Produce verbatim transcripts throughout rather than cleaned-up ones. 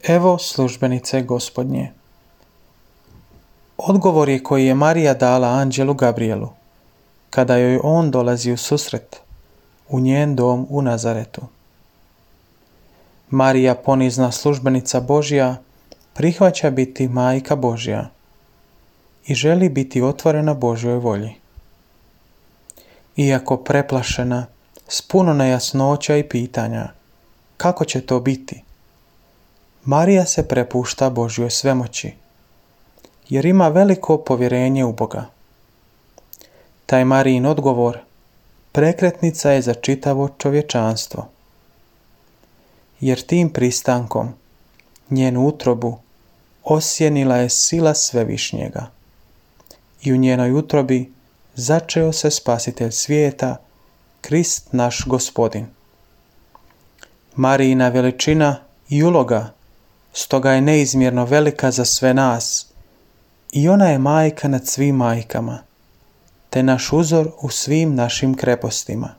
Evo službenice Gospodnje. Odgovor je koji je Marija dala anđelu Gabrielu, kada joj on dolazi u susret, u njen dom u Nazaretu. Marija, ponizna službenica Božja, prihvaća biti majka Božja i želi biti otvorena Božjoj volji. Iako preplašena, s puno nejasnoća i pitanja, kako će to biti, Marija se prepušta Božjoj svemoći, jer ima veliko povjerenje u Boga. Taj Marijin odgovor prekretnica je za čitavo čovječanstvo, jer tim pristankom njenu utrobu osjenila je sila Svevišnjega i u njenoj utrobi začeo se Spasitelj svijeta, Krist naš Gospodin. Marijina veličina i uloga stoga je neizmjerno velika za sve nas i ona je majka nad svim majkama, te naš uzor u svim našim krepostima.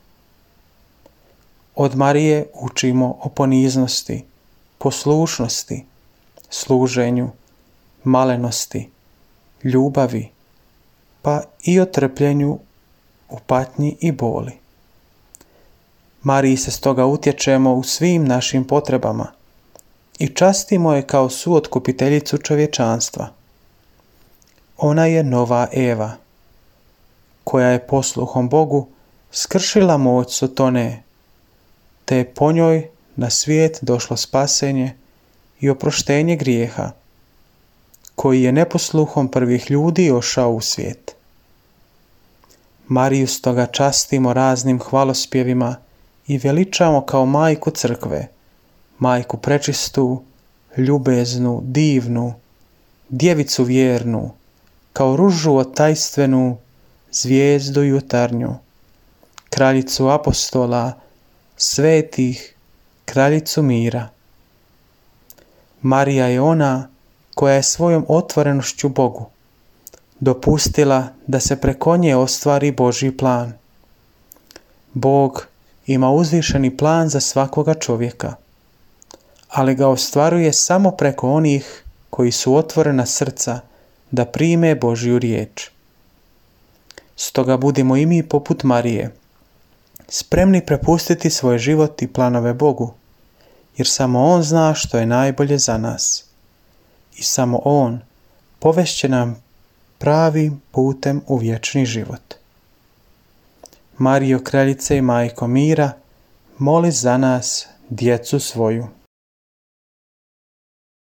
Od Marije učimo o poniznosti, poslušnosti, služenju, malenosti, ljubavi, pa i o trpljenju u patnji i boli. Mariji se stoga utječemo u svim našim potrebama i častimo je kao suotkupiteljicu čovječanstva. Ona je nova Eva, koja je posluhom Bogu skršila moć Sotone, te je po njoj na svijet došlo spasenje i oproštenje grijeha, koji je neposluhom prvih ljudi ošao u svijet. Mariju stoga častimo raznim hvalospjevima i veličamo kao majku crkve, majku prečistu, ljubeznu, divnu, djevicu vjernu, kao ružu otajstvenu, zvijezdu jutarnju, kraljicu apostola, svetih, kraljicu mira. Marija je ona koja je svojom otvorenošću Bogu dopustila da se preko nje ostvari Božji plan. Bog ima uzvišeni plan za svakoga čovjeka, ali ga ostvaruje samo preko onih koji su otvorena srca da prime Božju riječ. Stoga budimo i mi poput Marije, spremni prepustiti svoj život i planove Bogu, jer samo On zna što je najbolje za nas. I samo On povešće nam pravim putem u vječni život. Marijo, kraljice i majko mira, moli za nas, djecu svoju.